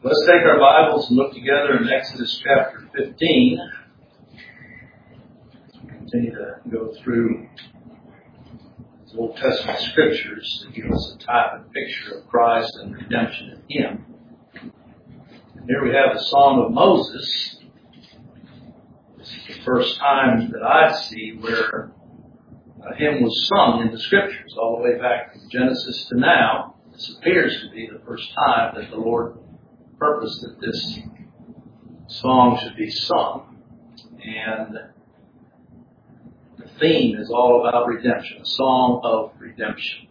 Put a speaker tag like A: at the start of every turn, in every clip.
A: Let's take our Bibles and look together in Exodus chapter 15. Continue to go through these Old Testament scriptures that give us a type and picture of Christ and redemption in Him. And here we have the Song of Moses. This is the first time that I see where a hymn was sung in the scriptures, all the way back from Genesis to now. This appears to be the first time that the Lord purposed that this song should be sung. And the theme is all about redemption, a song of redemption.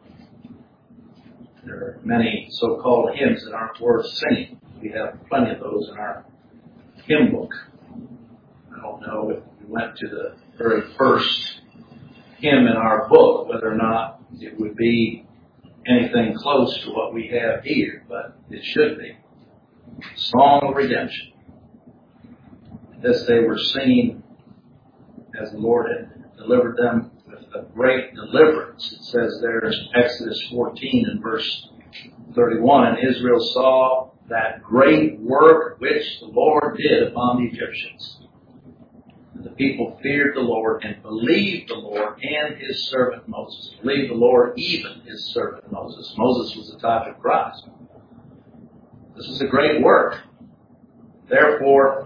A: There are many so-called hymns that aren't worth singing. We have plenty of those in our hymn book. I don't know if we went to the very first hymn in our book, whether or not it would be anything close to what we have here, but it should be. Song of Redemption. This they were singing as the Lord had delivered them with a great deliverance. It says there in Exodus 14 and verse 31, and Israel saw that great work which the Lord did upon the Egyptians. And the people feared the Lord and believed the Lord and His servant Moses. Believed the Lord, even His servant Moses. Moses was a type of Christ. This is a great work. Therefore,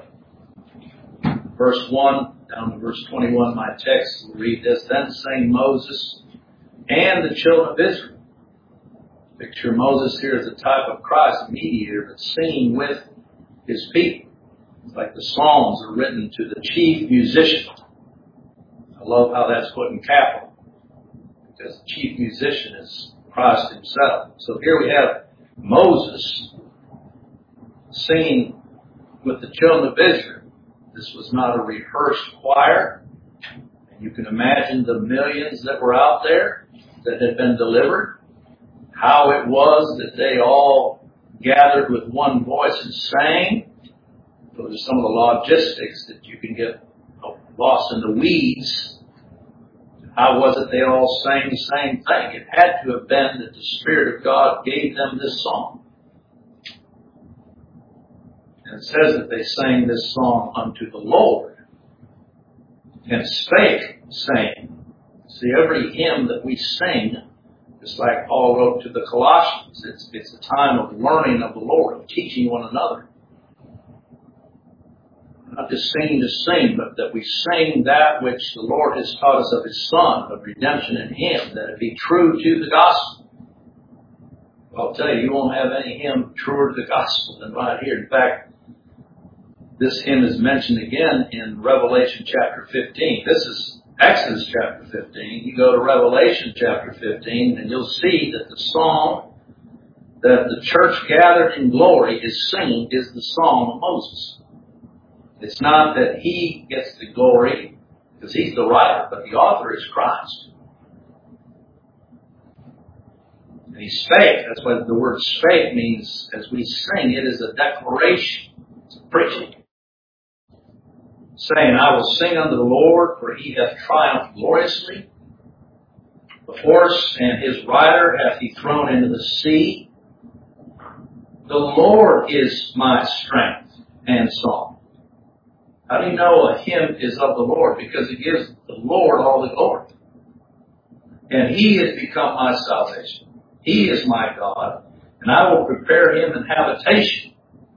A: verse 1 down to verse 21, my text will read this. Then sang Moses and the children of Israel. Picture Moses here as a type of Christ, a mediator, but singing with his people. It's like the Psalms are written to the chief musician. I love how that's put in capital, because the chief musician is Christ Himself. So here we have Moses singing with the children of Israel. This was not a rehearsed choir. And you can imagine the millions that were out there that had been delivered. How it was that they all gathered with one voice and sang. Those are some of the logistics that you can get lost in the weeds. How was it they all sang the same thing? It had to have been that the Spirit of God gave them this song. And it says that they sang this song unto the Lord. And spake, saying. See, every hymn that we sing, just like Paul wrote to the Colossians, it's a time of learning of the Lord, of teaching one another. Not just singing to sing, but that we sing that which the Lord has taught us of His Son, of redemption in Him, that it be true to the gospel. Well, I'll tell you, you won't have any hymn truer to the gospel than right here. In fact, this hymn is mentioned again in Revelation chapter 15. This is Exodus chapter 15. You go to Revelation chapter 15 and you'll see that the song that the church gathered in glory is singing is the song of Moses. It's not that he gets the glory because he's the writer, but the author is Christ. And he spake. That's what the word spake means. As we sing, it is a declaration. It's a preaching. Saying, I will sing unto the Lord, for He hath triumphed gloriously. The horse and his rider hath He thrown into the sea. The Lord is my strength and song. How do you know a hymn is of the Lord? Because it gives the Lord all the glory. And He has become my salvation. He is my God, and I will prepare Him an habitation.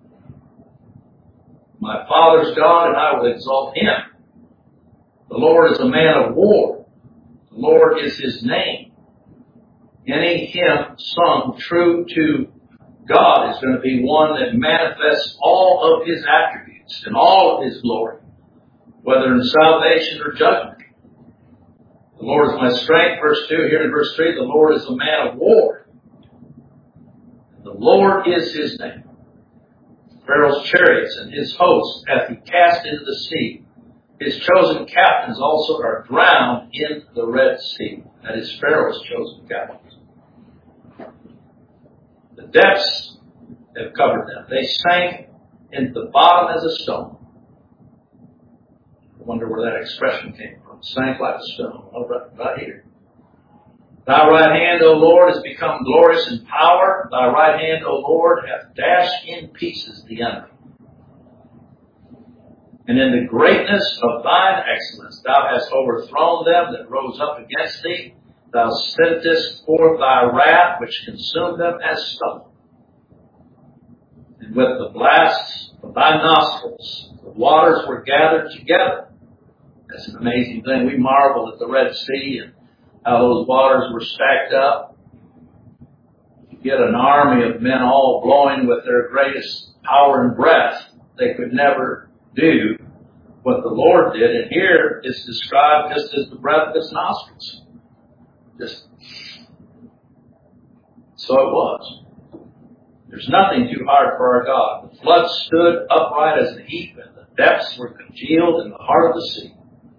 A: My Father's God, and I will exalt Him. The Lord is a man of war. The Lord is His name. Any hymn sung true to God is going to be one that manifests all of His attributes and all of His glory, whether in salvation or judgment. The Lord is my strength, verse 2. Here in verse 3, the Lord is a man of war. The Lord is His name. Pharaoh's chariots and his hosts hath He cast into the sea. His chosen captains also are drowned in the Red Sea. That is Pharaoh's chosen captains. The depths have covered them. They sank into the bottom as a stone. I wonder where that expression came from. Sank like a stone. Oh, right here. Thy right hand, O Lord, has become glorious in power. Thy right hand, O Lord, hath dashed in pieces the enemy. And in the greatness of thine excellence thou hast overthrown them that rose up against thee. Thou sentest forth thy wrath, which consumed them as stubble. And with the blasts of thy nostrils, the waters were gathered together. That's an amazing thing. We marvel at the Red Sea and how those waters were stacked up. You get an army of men all blowing with their greatest power and breath. They could never do what the Lord did. And here it's described just as the breath of his nostrils. So it was. There's nothing too hard for our God. The flood stood upright as a heap, and the depths were congealed in the heart of the sea.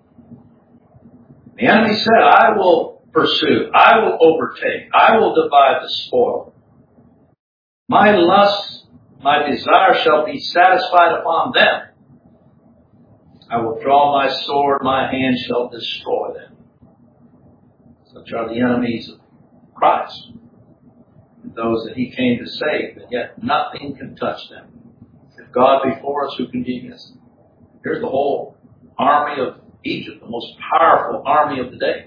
A: The enemy said, I will pursue, I will overtake, I will divide the spoil. My lust, my desire shall be satisfied upon them. I will draw my sword, my hand shall destroy them. Such are the enemies of Christ, those that he came to save, and yet nothing can touch them. If God be for us, who can be against us? Here's the whole army of Egypt, the most powerful army of the day.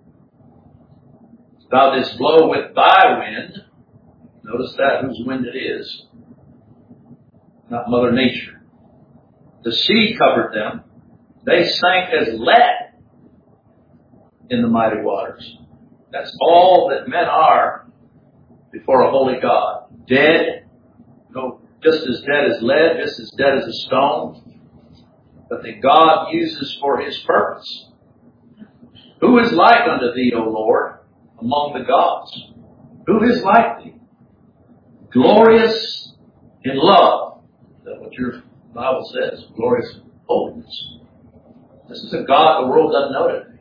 A: Thou didst blow with thy wind. Notice that, whose wind it is. Not Mother Nature. The sea covered them. They sank as lead in the mighty waters. That's all that men are before a holy God. Dead. No, just as dead as lead, just as dead as a stone. But that God uses for his purpose. Who is like unto thee, O Lord, among the gods? Who is like thee? Glorious in love. Is that what your Bible says? Glorious in holiness. This is a God the world doesn't know today.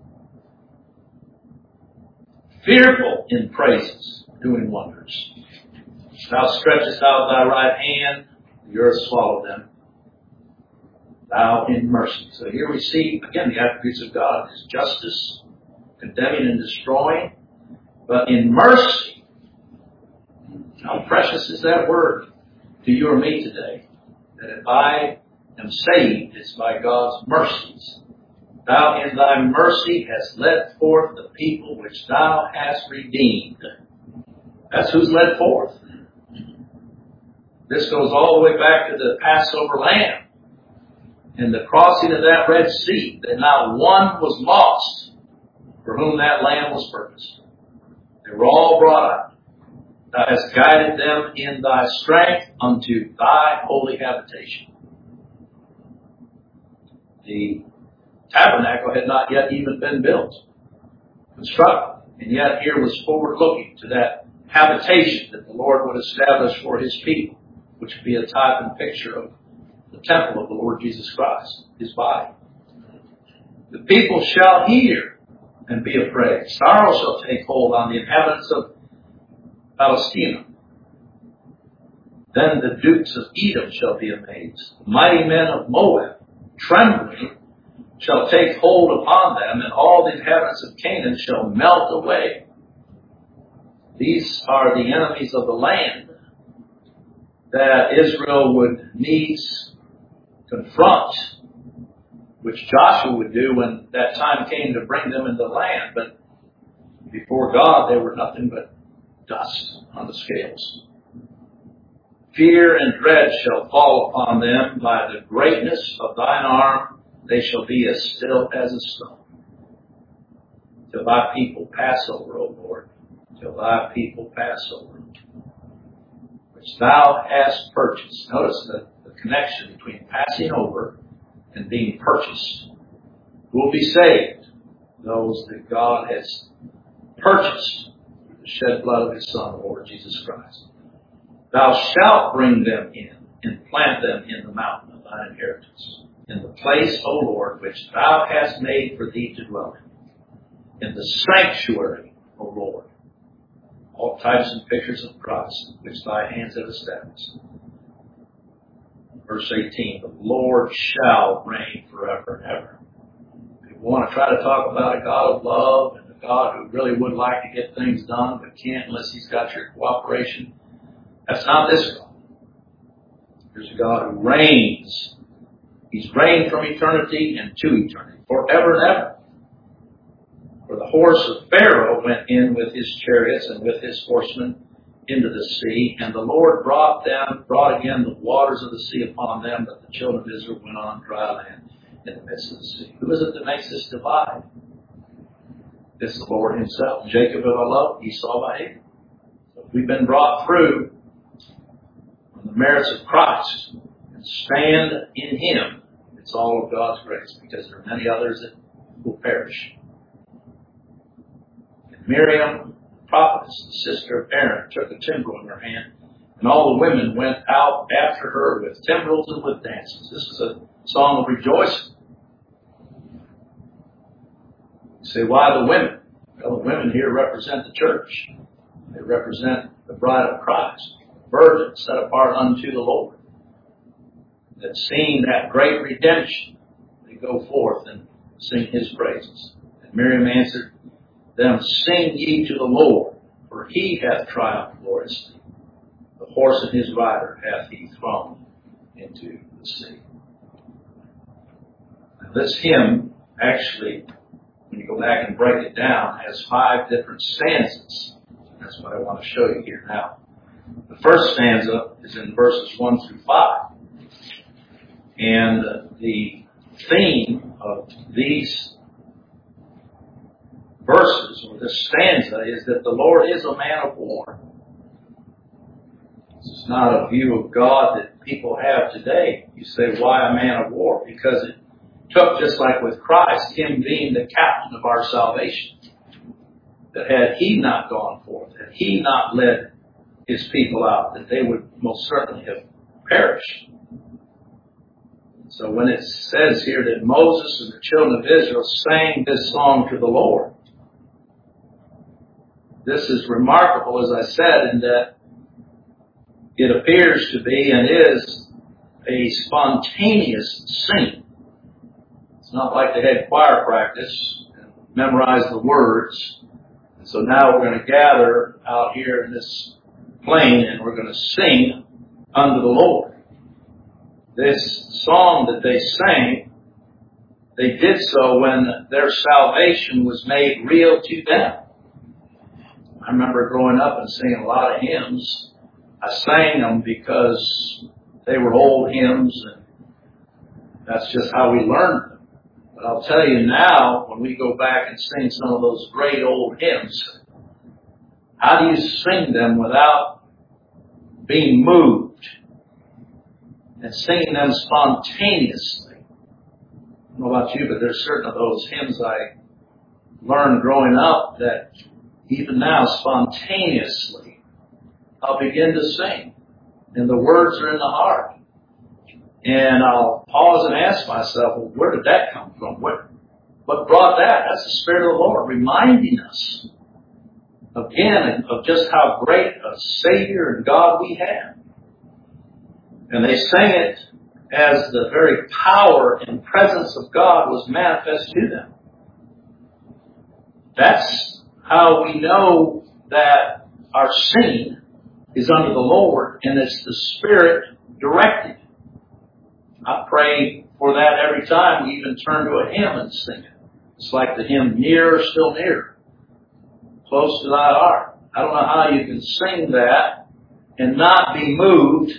A: Fearful in praises, doing wonders. Thou stretchest out thy right hand, the earth swallowed them. Thou in mercy. So here we see, again, the attributes of God. His justice, condemning and destroying. But in mercy, how precious is that word to you or me today? That if I am saved, it's by God's mercies. Thou in thy mercy hast led forth the people which thou hast redeemed. That's who's led forth. This goes all the way back to the Passover lamb and the crossing of that Red Sea, that not one was lost for whom that lamb was purposed. They were all brought out. Thou hast guided them in thy strength unto thy holy habitation. The tabernacle had not yet even been built, constructed, and yet here was forward looking to that habitation that the Lord would establish for his people, which would be a type and picture of the temple of the Lord Jesus Christ, his body. The people shall hear and be afraid. Sorrow shall take hold on the inhabitants of Palestina. Then the dukes of Edom shall be amazed. The mighty men of Moab, trembling, shall take hold upon them, and all the inhabitants of Canaan shall melt away. These are the enemies of the land that Israel would needs confront, which Joshua would do when that time came to bring them into the land. But before God, they were nothing but dust on the scales. Fear and dread shall fall upon them. By the greatness of thine arm, they shall be as still as a stone. Till thy people pass over, O Lord. Till thy people pass over, which thou hast purchased. Notice the connection between passing over and being purchased. Who will be saved? Those that God has purchased through the shed blood of his Son, the Lord Jesus Christ. Thou shalt bring them in and plant them in the mountain of thine inheritance, in the place, O Lord, which thou hast made for thee to dwell in the sanctuary, O Lord. All types and pictures of Christ, which thy hands have established. Verse 18, the Lord shall reign forever and ever. If you want to try to talk about a God of love and a God who really would like to get things done but can't unless He's got your cooperation. That's not this God. There's a God who reigns. He's reigned from eternity and to eternity, forever and ever. For the horse of Pharaoh went in with his chariots and with his horsemen into the sea, and the Lord brought again the waters of the sea upon them, but the children of Israel went on dry land in the midst of the sea. Who is it that makes this divide? It's the Lord Himself. Jacob have I loved, Esau I hated. So if we've been brought through on the merits of Christ and stand in Him, it's all of God's grace, because there are many others that will perish. And Miriam, the prophetess, the sister of Aaron, took a timbrel in her hand, and all the women went out after her with timbrels and with dances. This is a song of rejoicing. You say, why the women? Well, the women here represent the church. They represent the bride of Christ, virgin set apart unto the Lord, that's seen that great redemption. They go forth and sing His praises. And Miriam answered them, sing ye to the Lord, for He hath triumphed gloriously. The horse and his rider hath He thrown into the sea. Now, this hymn, actually, when you go back and break it down, has 5 different stanzas. That's what I want to show you here now. The first stanza is in verses 1 through 5. And the theme of these verses, or this stanza, is that the Lord is a man of war. This is not a view of God that people have today. You say, why a man of war? Because it took, just like with Christ, Him being the captain of our salvation. That had He not gone forth, had He not led His people out, that they would most certainly have perished. So when it says here that Moses and the children of Israel sang this song to the Lord, this is remarkable, as I said, in that it appears to be and is a spontaneous singing. It's not like they had choir practice and memorized the words. And so now we're going to gather out here in this plain and we're going to sing unto the Lord. This song that they sang, they did so when their salvation was made real to them. I remember growing up and singing a lot of hymns. I sang them because they were old hymns, and that's just how we learned them. But I'll tell you now, when we go back and sing some of those great old hymns, how do you sing them without being moved and singing them spontaneously? I don't know about you, but there's certain of those hymns I learned growing up that even now, spontaneously, I'll begin to sing. And the words are in the heart. And I'll pause and ask myself, well, where did that come from? What brought that? That's the Spirit of the Lord reminding us again of just how great a Savior and God we have. And they sang it as the very power and presence of God was manifest to them. That's how we know that our singing is unto the Lord and it's the Spirit directed. I pray for that every time we even turn to a hymn and sing it. It's like the hymn, Nearer, Still Nearer, Close to Thy Heart. I don't know how you can sing that and not be moved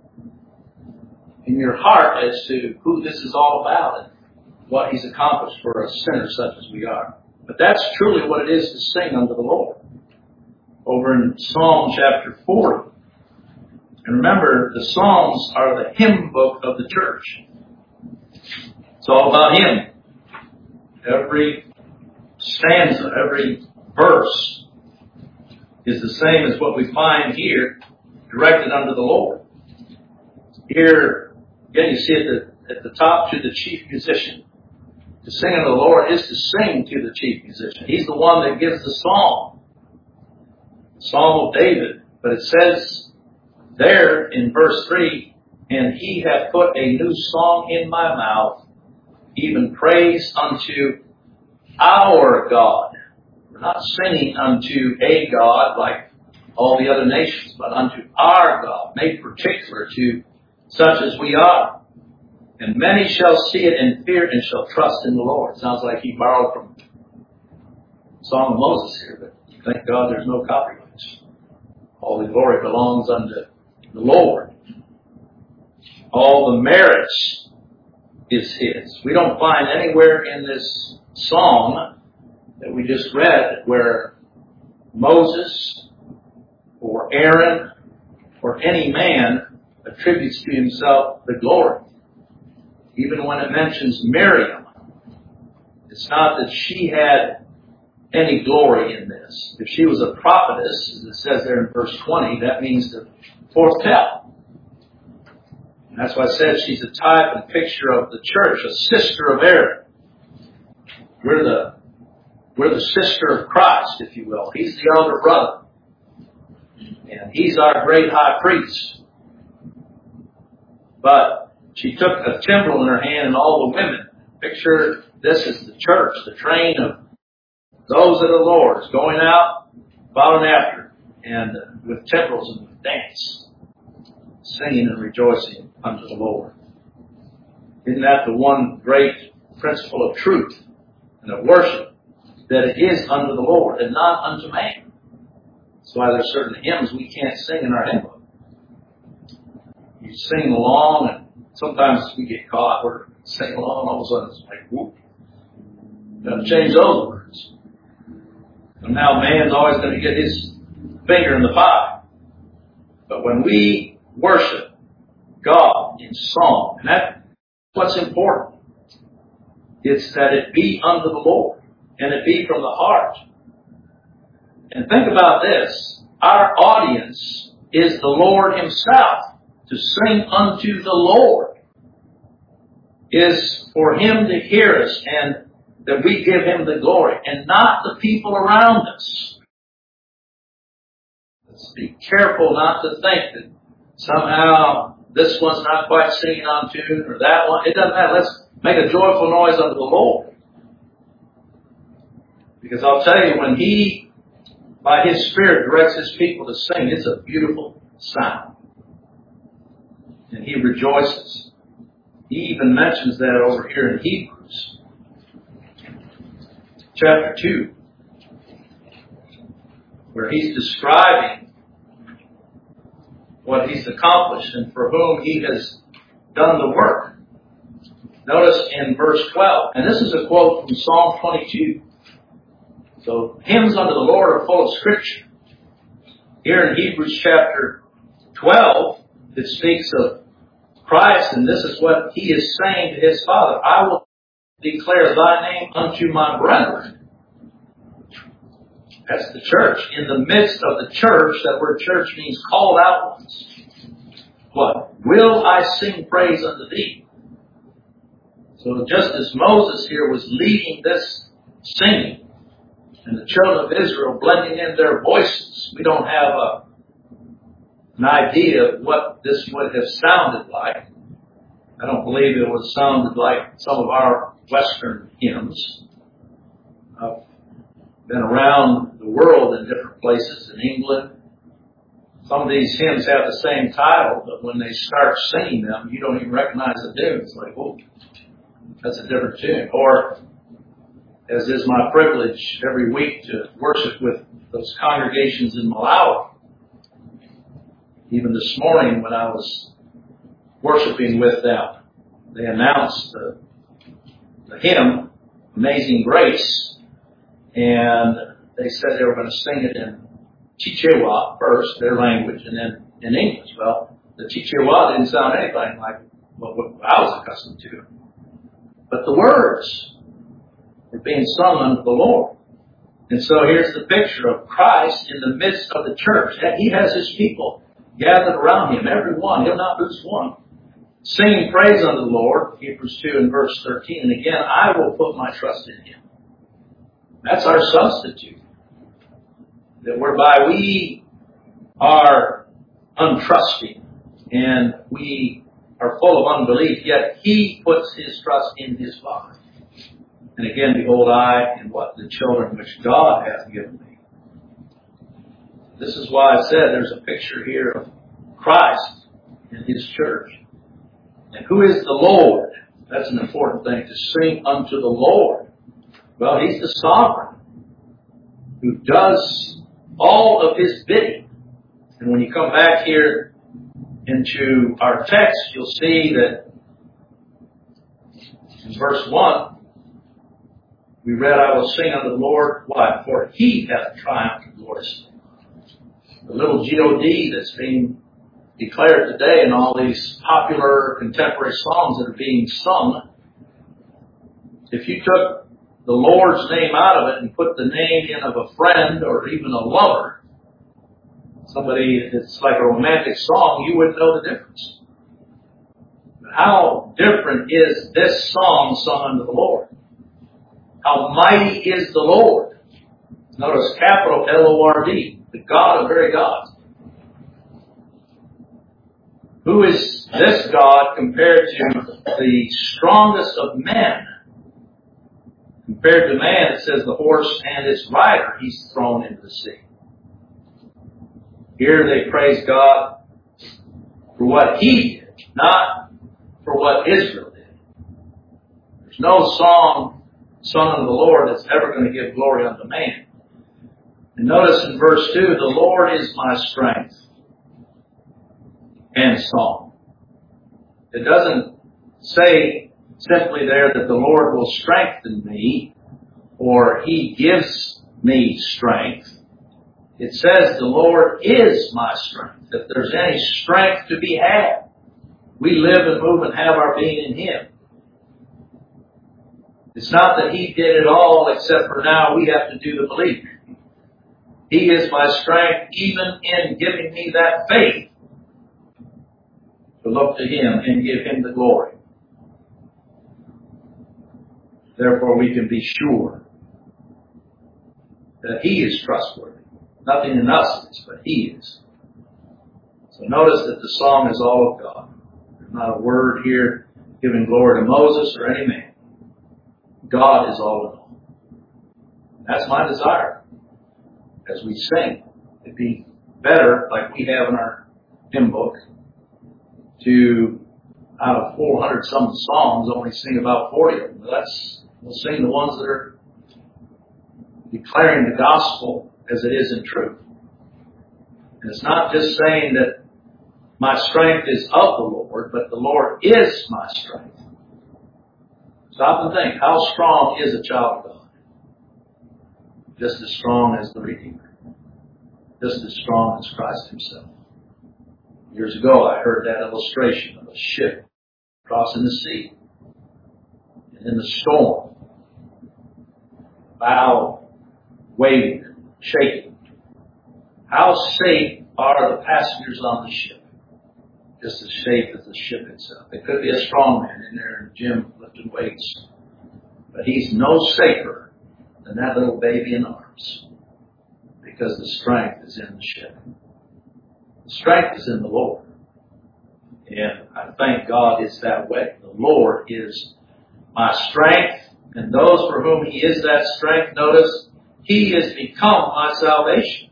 A: in your heart as to who this is all about and what He's accomplished for a sinner such as we are. But that's truly what it is to sing unto the Lord. Over in Psalm chapter 40. And remember, the Psalms are the hymn book of the church. It's all about Him. Every stanza, every verse is the same as what we find here, directed unto the Lord. Here, again, you see at the top, to the chief musician. To sing unto the Lord is to sing to the chief musician. He's the one that gives the psalm. The Psalm of David. But it says there in verse 3, and He hath put a new song in my mouth, even praise unto our God. We're not singing unto a God like all the other nations, but unto our God, made particular to such as we are. And many shall see it and fear and shall trust in the Lord. Sounds like he borrowed from Song of Moses here, but thank God there's no copyrights. All the glory belongs unto the Lord. All the merits is his. We don't find anywhere in this song that we just read where Moses or Aaron or any man attributes to himself the glory. Even when it mentions Miriam, it's not that she had any glory in this. If she was a prophetess, as it says there in verse 20, that means to foretell. And that's why I said she's a type and picture of the church, a sister of Aaron. We're the sister of Christ, if you will. He's the elder brother. And he's our great high priest. But she took a timbrel in her hand and all the women. Picture this as the church, the train of those of the Lord's going out, following after, and with timbrels and with dance, singing and rejoicing unto the Lord. Isn't that the one great principle of truth and of worship? That it is unto the Lord and not unto man. That's why there's certain hymns we can't sing in our hymn book. You sing along, and sometimes we get caught. We're singing along, all of a sudden it's like, whoop. Got to change those words. And now man's always going to get his finger in the pie. But when we worship God in song, and that's what's important, it's that it be unto the Lord, and it be from the heart. And think about this. Our audience is the Lord himself. To sing unto the Lord is for him to hear us and that we give him the glory and not the people around us. Let's be careful not to think that somehow this one's not quite singing on tune or that one. It doesn't matter. Let's make a joyful noise unto the Lord. Because I'll tell you, when he, by his Spirit, directs his people to sing, it's a beautiful sound. And he rejoices. He even mentions that over here in Hebrews. Chapter 2. Where he's describing what he's accomplished and for whom he has done the work. Notice in verse 12. And this is a quote from Psalm 22. So hymns unto the Lord are full of Scripture. Here in Hebrews chapter 12, it speaks of Christ, and this is what he is saying to his Father. I will declare thy name unto my brethren. That's the church. In the midst of the church, that word church means called out ones. What? Will I sing praise unto thee? So just as Moses here was leading this singing, and the children of Israel blending in their voices, we don't have an idea of what this would have sounded like. I don't believe it would have sounded like some of our Western hymns. I've been around the world in different places, in England. Some of these hymns have the same title, but when they start singing them, you don't even recognize the tune. It's like, oh, that's a different tune. Or, as is my privilege every week to worship with those congregations in Malawi. Even this morning when I was worshiping with them, they announced the hymn, Amazing Grace, and they said they were going to sing it in Chichewa first, their language, and then in English. Well, the Chichewa didn't sound anything like what I was accustomed to. But the words were being sung unto the Lord. And so here's the picture of Christ in the midst of the church. He has his people gathered around him, every one. He'll not lose one. Singing praise unto the Lord, Hebrews 2 and verse 13. And again, I will put my trust in him. That's our substitute. That whereby we are untrusting and we are full of unbelief, yet he puts his trust in his Father. And again, behold, I and what? The children which God hath given me. This is why I said there's a picture here of Christ and His church. And who is the Lord? That's an important thing, to sing unto the Lord. Well, He's the sovereign who does all of His bidding. And when you come back here into our text, you'll see that in verse 1, we read, I will sing unto the Lord, why? For He hath triumphed gloriously. The little G-O-D that's being declared today in all these popular contemporary songs that are being sung, if you took the Lord's name out of it and put the name in of a friend or even a lover, somebody that's like a romantic song, you wouldn't know the difference. But how different is this song sung unto the Lord? How mighty is the Lord? Notice capital L-O-R-D, the God of very gods. Who is this God compared to the strongest of men? Compared to man, it says the horse and its rider, He's thrown into the sea. Here they praise God for what He did, not for what Israel did. There's no song sung unto the Lord that's ever going to give glory unto man. And notice in verse 2, the Lord is my strength and song. It doesn't say simply there that the Lord will strengthen me or He gives me strength. It says the Lord is my strength. If there's any strength to be had, we live and move and have our being in Him. It's not that He did it all, except for now we have to do the believing. He is my strength even in giving me that faith to look to Him and give Him the glory. Therefore we can be sure that He is trustworthy. Nothing in us is, but He is. So notice that the song is all of God. There's not a word here giving glory to Moses or any man. God is all in all. That's my desire. As we sing, it'd be better, like we have in our hymn book, to, out of 400 some songs, only sing about 40 of them. We'll sing the ones that are declaring the gospel as it is in truth. And it's not just saying that my strength is of the Lord, but the Lord is my strength. Stop and think, how strong is a child of God? Just as strong as the Redeemer. Just as strong as Christ Himself. Years ago I heard that illustration of a ship crossing the sea. And in the storm, bow waving and shaking. How safe are the passengers on the ship? Just as safe as the ship itself. There could be a strong man in there in the gym lifting weights. But he's no safer than that little baby in arms. Because the strength is in the ship. The strength is in the Lord. And I thank God it's that way. The Lord is my strength. And those for whom He is that strength, notice, He has become my salvation.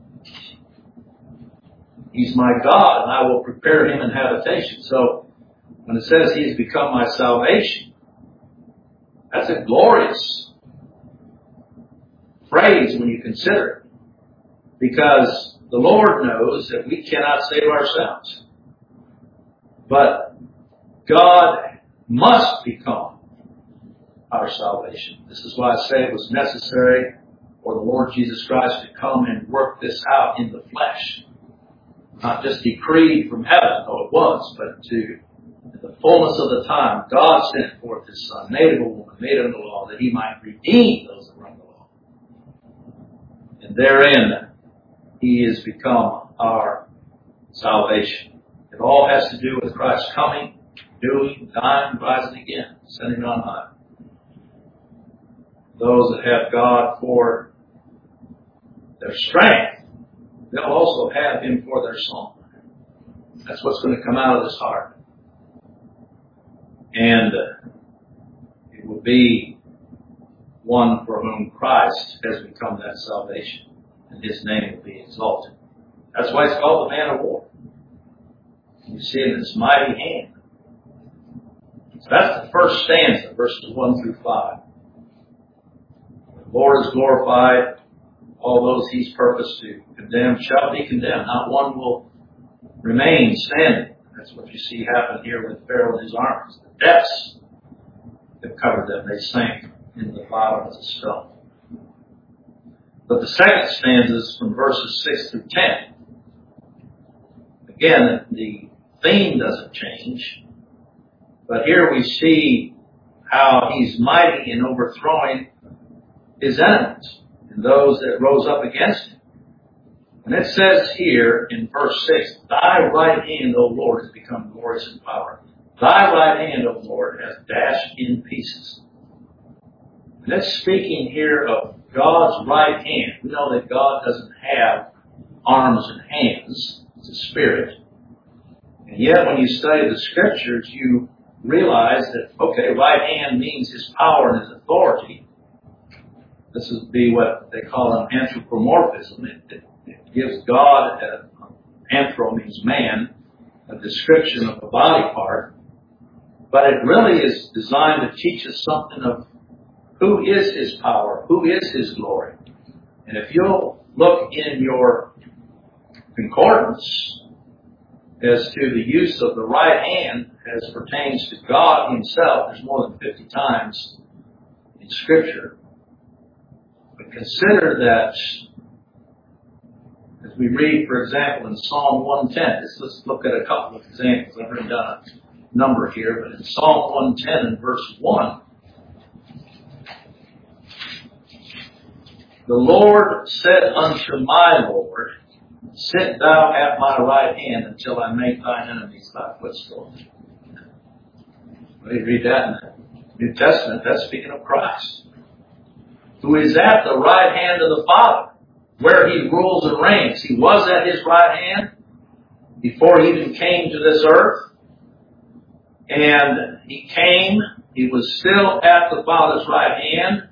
A: He's my God, and I will prepare Him an habitation. So, when it says He has become my salvation, that's a glorious phrase when you consider it. Because the Lord knows that we cannot save ourselves. But God must become our salvation. This is why I say it was necessary for the Lord Jesus Christ to come and work this out in the flesh. Not just decreed from heaven, though it was, but to in the fullness of the time, God sent forth His Son, made of a woman, made under the law, that He might redeem those that were under the law. And therein, He has become our salvation. It all has to do with Christ's coming, doing, dying, rising again, ascending on high. Those that have God for their strength, they'll also have Him for their song. That's what's going to come out of this heart. And it will be one for whom Christ has become that salvation, and his name will be exalted. That's why it's called the man of war. You see it in his mighty hand. So that's the first stanza, verses 1 through 5. The Lord is glorified. All those he's purposed to condemn shall be condemned. Not one will remain standing. That's what you see happen here with Pharaoh and his armies. The depths that covered them, they sank in the bottom of the stone. But the second stanza is from verses 6 through 10. Again, the theme doesn't change. But here we see how he's mighty in overthrowing his enemies and those that rose up against him. And it says here in verse 6, Thy right hand, O Lord, has become glorious in power. Thy right hand, O Lord, has dashed in pieces. And it's speaking here of God's right hand. We know that God doesn't have arms and hands. It's a spirit. And yet when you study the Scriptures, you realize that, okay, right hand means his power and his authority. This would be what they call an anthropomorphism. It gives God, anthro means man, a description of a body part. But it really is designed to teach us something of who is his power, who is his glory. And if you'll look in your concordance as to the use of the right hand as pertains to God himself, there's more than 50 times in Scripture. But consider that as we read, for example, in Psalm 110, let's look at a couple of examples. I've written down a number here, but in Psalm 110 and verse 1, the Lord said unto my Lord, Sit thou at my right hand until I make thine enemies thy footstool. Well, you read that in the New Testament, that's speaking of Christ, who is at the right hand of the Father, where he rules and reigns. He was at his right hand before he even came to this earth. And he came, he was still at the Father's right hand.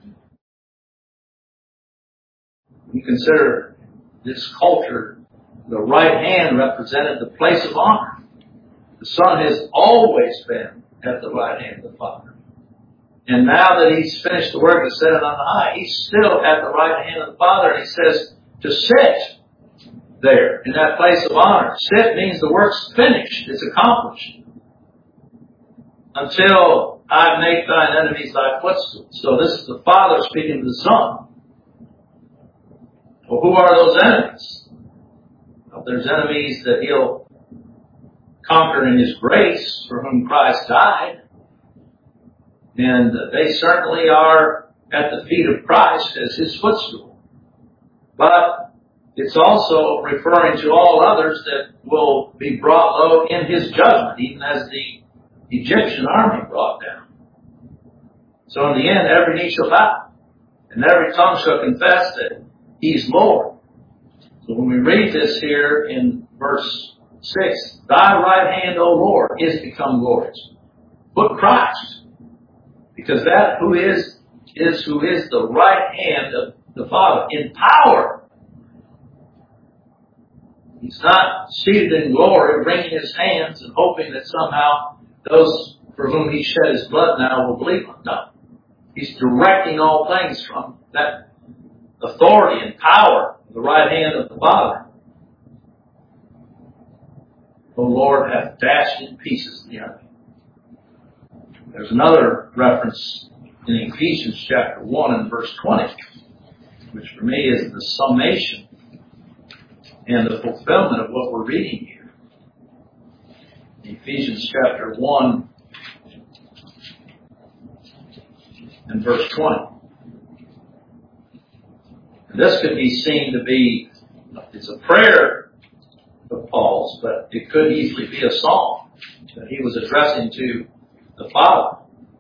A: You consider this culture, the right hand represented the place of honor. The Son has always been at the right hand of the Father. And now that he's finished the work and set it on high, he's still at the right hand of the Father. And he says to sit there in that place of honor. Sit means the work's finished. It's accomplished. Until I make thine enemies thy footstool. So this is the Father speaking to the Son. Well, who are those enemies? Well, there's enemies that he'll conquer in his grace, for whom Christ died. And they certainly are at the feet of Christ as his footstool. But it's also referring to all others that will be brought low in his judgment, even as the Egyptian army brought down. So in the end, every knee shall bow, and every tongue shall confess that he's Lord. So when we read this here in verse 6, Thy right hand, O Lord, is become glorious. Put Christ, because that who is the right hand of the Father in power. He's not seated in glory, wringing his hands and hoping that somehow those for whom he shed his blood now will believe him. No. He's directing all things from that authority and power of the right hand of the Father. O Lord hath dashed in pieces the enemy. There's another reference in Ephesians chapter 1 and verse 20, which for me is the summation and the fulfillment of what we're reading here. Ephesians chapter 1 and verse 20. And this could be seen to be, it's a prayer of Paul's, but it could easily be a psalm that he was addressing to the Father.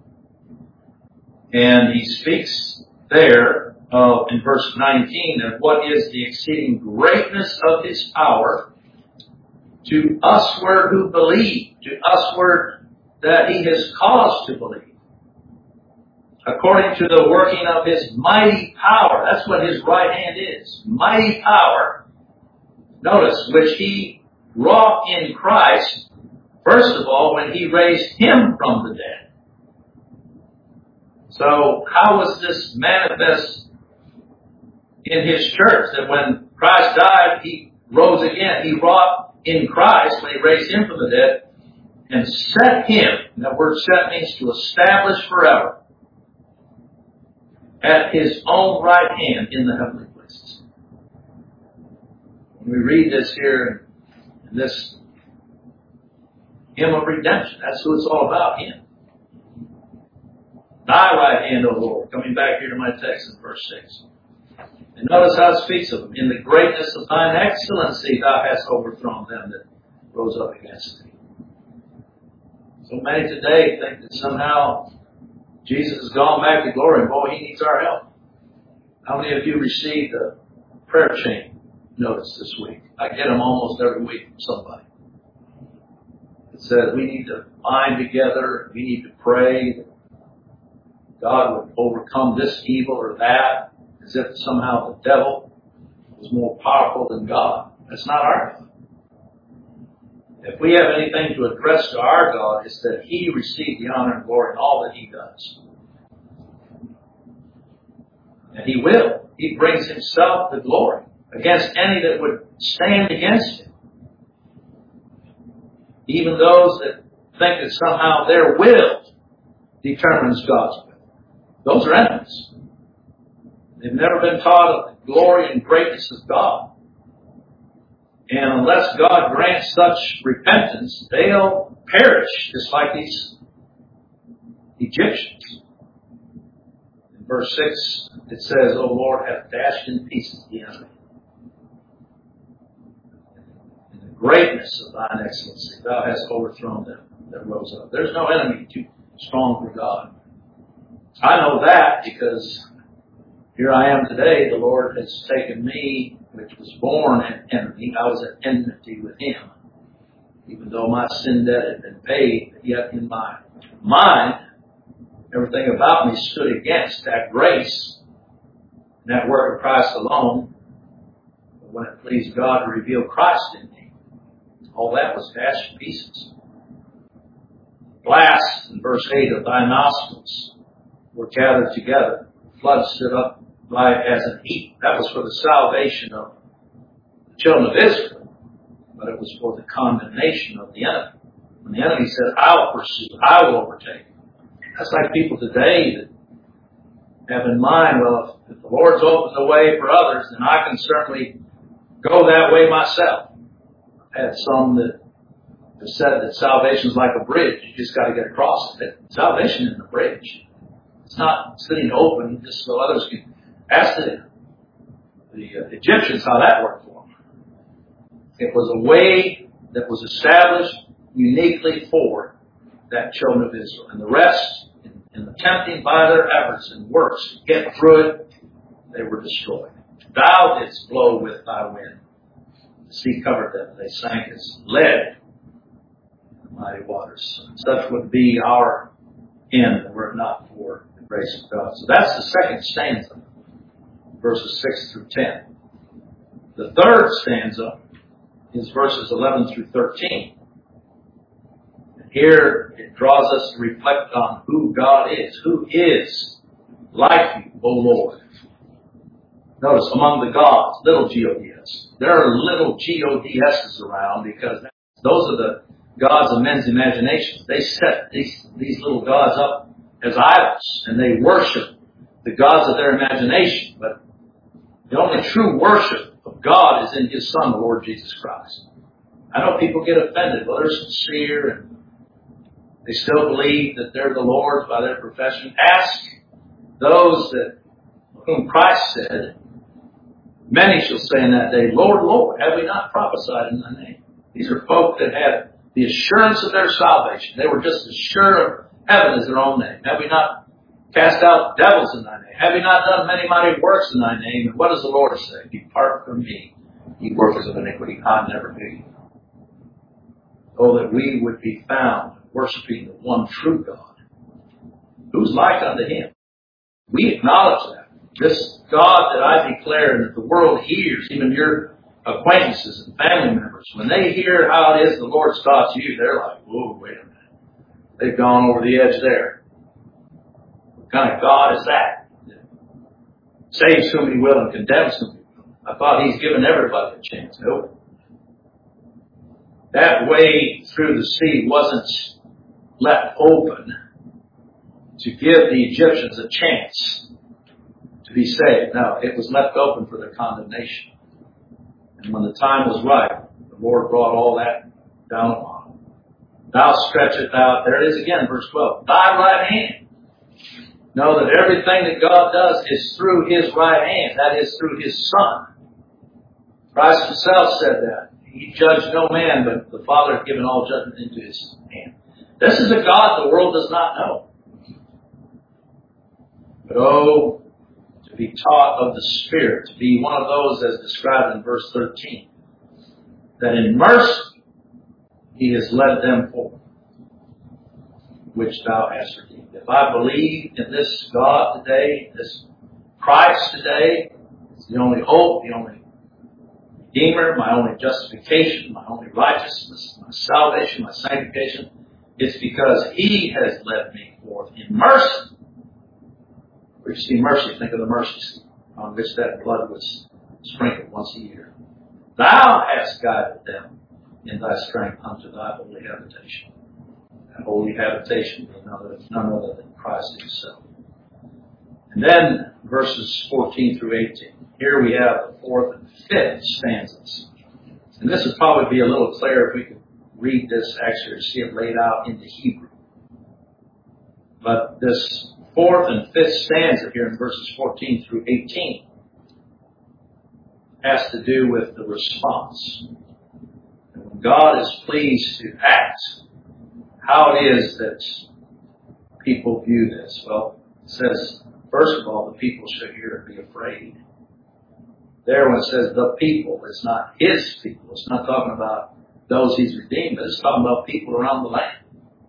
A: And he speaks there in verse 19 of what is the exceeding greatness of his power to usward who believe, to usward that he has caused to believe. according to the working of His mighty power. That's what His right hand is. Mighty power. Notice, which He wrought in Christ, first of all, when He raised Him from the dead. So, how was this manifest in His church? That when Christ died, He rose again. He wrought in Christ when He raised Him from the dead and set Him, and that word set means to establish forever, at His own right hand in the heavenly places. When we read this here in this hymn of redemption, that's who it's all about, Him. Thy right hand, O Lord. Coming back here to my text in verse 6. And notice how it speaks of Him. In the greatness of Thine excellency, Thou hast overthrown them that rose up against Thee. So many today think that somehow Jesus has gone back to glory, and boy, He needs our help. How many of you received a prayer chain notice this week? I get them almost every week from somebody. It says we need to bind together, we need to pray that God would overcome this evil or that, as if somehow the devil was more powerful than God. That's not our God. If we have anything to address to our God, it's that He received the honor and glory in all that He does. And He will. He brings Himself the glory against any that would stand against Him. Even those that think that somehow their will determines God's will. Those are enemies. They've never been taught of the glory and greatness of God. And unless God grants such repentance, they'll perish just like these Egyptians. In verse 6, it says, O Lord, hath dashed in pieces the enemy. In the greatness of Thine excellency, Thou hast overthrown them that rose up. There's no enemy too strong for God. I know that because here I am today. The Lord has taken me, which was born an enemy. I was at enmity with Him. Even though my sin debt had been paid, yet in my mind, everything about me stood against that grace and that work of Christ alone. But when it pleased God to reveal Christ in me, all that was dashed to pieces. Blast, in verse 8, of Thy nostrils were gathered together. Flood stood up as an heap. That was for the salvation of the children of Israel, but it was for the condemnation of the enemy. When the enemy said, I will pursue, I will overtake. That's like people today that have in mind, well, if the Lord's opened the way for others, then I can certainly go that way myself. I've had some that have said that salvation is like a bridge. You just got to get across it. Salvation isn't a bridge. It's not sitting open just so others can. Ask the Egyptians how that worked for them. It was a way that was established uniquely for that children of Israel. And the rest, in attempting by their efforts and works to get through it, they were destroyed. Thou didst blow with Thy wind. The sea covered them. They sank as lead in the mighty waters. Such would be our end were it not for the grace of God. So that's the second stanza. Verses 6 through 10. The third stanza is verses 11 through 13. And here it draws us to reflect on who God is. Who is like You, O Lord? Notice, among the gods, little G-O-D-S. There are little G-O-D-S's around because those are the gods of men's imaginations. They set these little gods up as idols, and they worship the gods of their imagination. But the only true worship of God is in His Son, the Lord Jesus Christ. I know people get offended. Well, they're sincere and they still believe that they're the Lord's by their profession. Ask those that whom Christ said, many shall say in that day, Lord, Lord, have we not prophesied in Thy name? These are folk that had the assurance of their salvation. They were just as sure of heaven as their own name. Have we not cast out devils in Thy name? Have you not done many mighty works in Thy name? And what does the Lord say? Depart from me, ye workers of iniquity. I never knew you. Oh, that we would be found worshiping the one true God, who's like unto Him. We acknowledge that. This God that I declare and that the world hears, even your acquaintances and family members, when they hear how it is the Lord's taught you, they're like, whoa, wait a minute. They've gone over the edge there. What kind of God is that? Saves whom He will and condemns whom He will. I thought He's given everybody a chance. Nope. That way through the sea wasn't left open to give the Egyptians a chance to be saved. No, it was left open for their condemnation. And when the time was right, the Lord brought all that down upon them. Thou stretchest out, there it is again, verse 12, thy right hand. Know that everything that God does is through His right hand. That is through His Son. Christ Himself said that. He judged no man, but the Father had given all judgment into His hand. This is a God the world does not know. But oh, to be taught of the Spirit, to be one of those as described in verse 13, that in mercy He has led them forth, which Thou hast redeemed. If I believe in this God today, this Christ today, it's the only hope, the only Redeemer, my only justification, my only righteousness, my salvation, my sanctification, it's because He has led me forth in mercy. Where you see mercy, think of the mercy seat on which that blood was sprinkled once a year. Thou hast guided them in Thy strength unto Thy holy habitation. That holy habitation being none other than Christ Himself. And then verses 14 through 18. Here we have the fourth and fifth stanzas. And this would probably be a little clearer if we could read this actually or see it laid out in the Hebrew. But this fourth and fifth stanza here in verses 14 through 18 has to do with the response. And when God is pleased to act, how it is that people view this. Well, it says, first of all, the people shall hear and be afraid. There when it says the people, it's not His people. It's not talking about those He's redeemed, but it's talking about people around the land.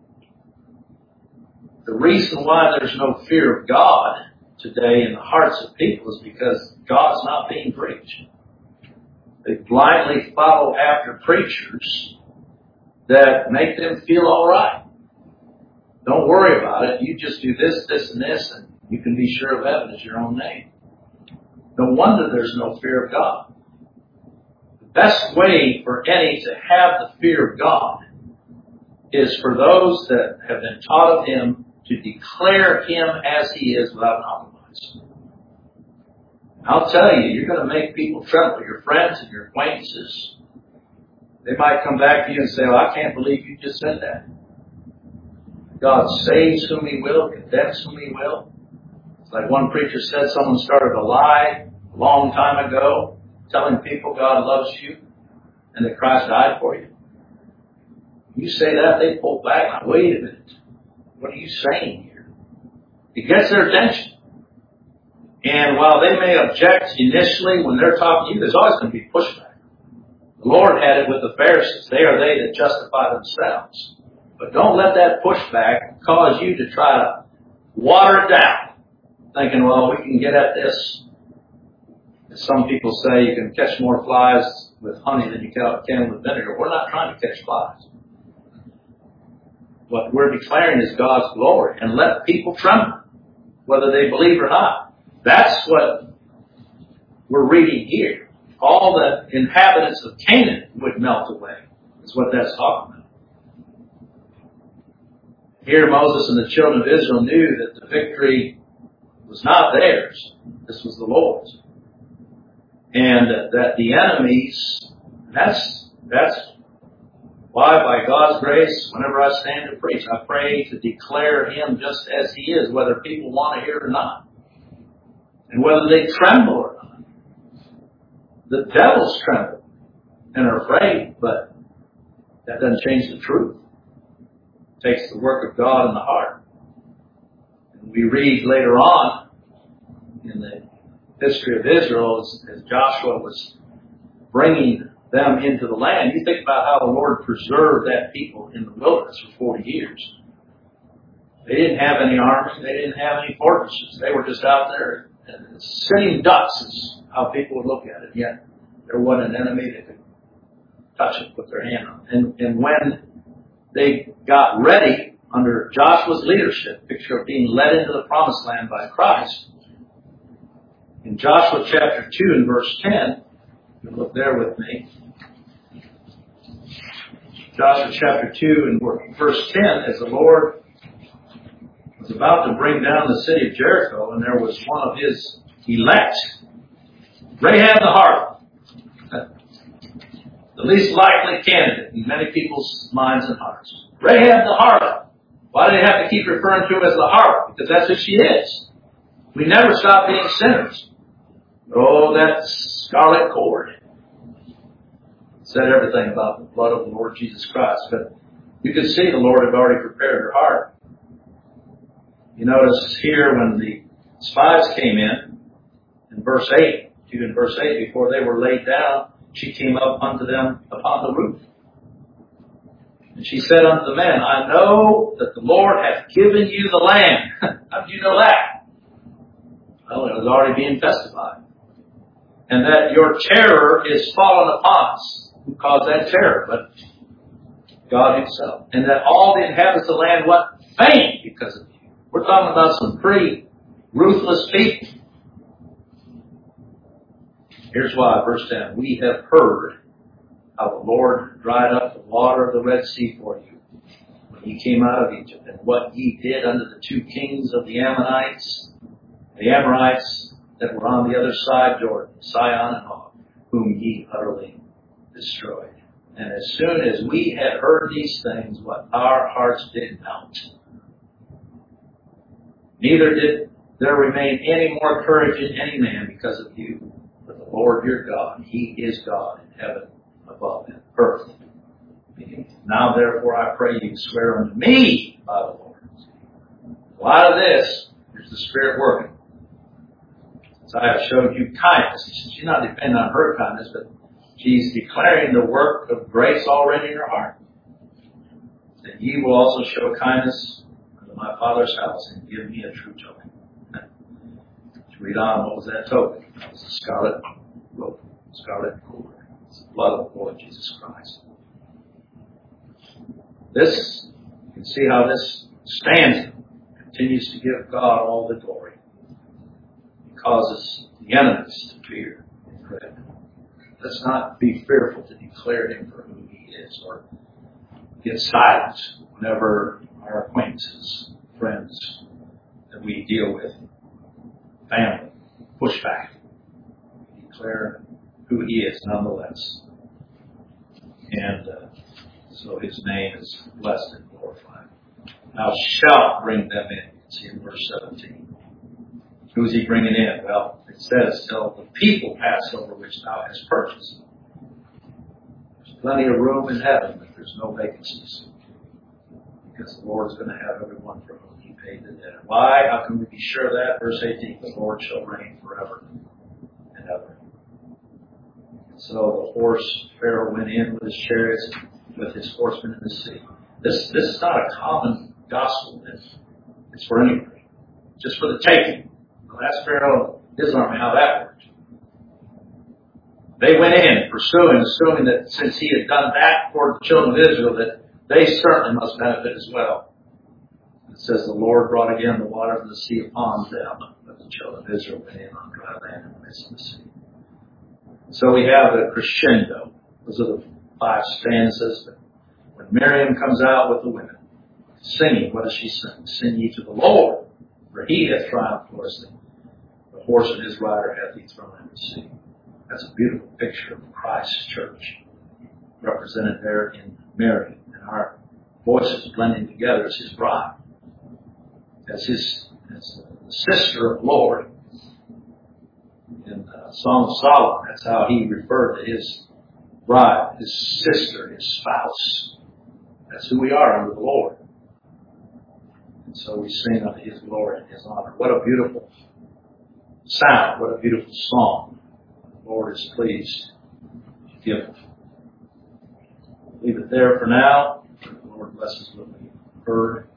A: The reason why there's no fear of God today in the hearts of people is because God's not being preached. They blindly follow after preachers that make them feel all right. Don't worry about it. You just do this, this, and this, and you can be sure of heaven as your own name. No wonder there's no fear of God. The best way for any to have the fear of God is for those that have been taught of Him to declare Him as He is without compromise. I'll tell you, you're going to make people tremble, your friends and your acquaintances. They might come back to you and say, well, I can't believe you just said that. God saves whom He will, condemns whom He will. It's like one preacher said, someone started a lie a long time ago, telling people God loves you and that Christ died for you. You say that, they pull back. Now, wait a minute. What are you saying here? It gets their attention. And while they may object initially when they're talking to you, there's always going to be pushback. The Lord had it with the Pharisees. They are they that justify themselves. But don't let that pushback cause you to try to water it down, thinking, well, we can get at this. As some people say, you can catch more flies with honey than you can with vinegar. We're not trying to catch flies. What we're declaring is God's glory, and let people tremble, whether they believe or not. That's what we're reading here. All the inhabitants of Canaan would melt away, is what that's talking about. Here Moses and the children of Israel knew that the victory was not theirs. This was the Lord's. And that the enemies, that's why by God's grace, whenever I stand to preach, I pray to declare Him just as He is, whether people want to hear it or not. And whether they tremble or not. The devils tremble and are afraid, but that doesn't change the truth. It takes the work of God in the heart. And we read later on in the history of Israel as Joshua was bringing them into the land. You think about how the Lord preserved that people in the wilderness for 40 years. They didn't have any army. They didn't have any fortresses. They were just out there sitting ducks is how people would look at it. Yet there wasn't an enemy that could touch it, put their hand on it. And when they got ready under Joshua's leadership, picture of being led into the promised land by Christ, in Joshua chapter 2 and verse 10, you can look there with me. Joshua chapter 2 and verse 10, as the Lord was about to bring down the city of Jericho, and there was one of his elect, Rahab the harlot, the least likely candidate in many people's minds and hearts. Rahab the harlot. Why do they have to keep referring to her as the harlot? Because that's who she is. We never stop being sinners. Oh, that scarlet cord said everything about the blood of the Lord Jesus Christ. But you could see the Lord had already prepared her heart. You notice here when the spies came in verse 8, 2 and verse 8, before they were laid down, she came up unto them upon the roof. And she said unto the men, I know that the Lord hath given you the land. How did you know that? Well, it was already being testified. And that your terror is fallen upon us. Who caused that terror? But God himself. And that all the inhabitants of the land went faint because of you. We're talking about some pretty ruthless people. Here's why, verse 10. We have heard how the Lord dried up the water of the Red Sea for you when ye came out of Egypt, and what ye did unto the two kings of the Amorites that were on the other side Jordan, Sihon and Og, whom ye utterly destroyed. And as soon as we had heard these things, what our hearts did melt. Neither did there remain any more courage in any man because of you. But the Lord your God, he is God in heaven above and earth. Now therefore I pray you, swear unto me by the Lord. So out of this, here's the Spirit working. Since I have showed you kindness, she's not depending on her kindness, but she's declaring the work of grace already in her heart. That ye will also show kindness unto my Father's house and give me a true token. Let's read on. What was that token? That was the scarlet rope, scarlet cord. It's the blood of the Lord Jesus Christ. This, you can see how this stanza continues to give God all the glory. It causes the enemies to fear and dread. Let's not be fearful to declare him for who he is, or get silent whenever our acquaintances, friends that we deal with, family, push back. Declare who he is nonetheless. And so his name is blessed and glorified. Thou shalt bring them in. You can see in verse 17. Who's he bringing in? Well, it says, till the people pass over which thou hast purchased. There's plenty of room in heaven, but there's no vacancies. Because the Lord is going to have everyone for whom he paid the debt. Why? How can we be sure of that? Verse 18, the Lord shall reign forever and ever. And so the horse Pharaoh went in with his chariots, with his horsemen in the sea. This is not a common gospel. It's for anybody. Just for the taking. Well, ask Pharaoh, his army, how that worked. They went in pursuing, assuming that since he had done that for the children of Israel, that they certainly must benefit as well. It says the Lord brought again the water of the sea upon them, but the children of Israel went in on dry land in the midst of the sea. So we have a crescendo. Those are the 5 stanzas. When Miriam comes out with the women, singing, what does she sing? Sing ye to the Lord, for he hath triumphed for us. The horse and his rider hath he thrown into the sea. That's a beautiful picture of Christ's church, represented there in Mary, and our voices blending together as his bride, as the sister of the Lord. In Song of Solomon, that's how he referred to his bride, his sister, his spouse. That's who we are under the Lord. And so we sing unto his glory and his honor. What a beautiful sound. What a beautiful song. The Lord is pleased to give it. Leave it there for now. The Lord bless us what we've heard.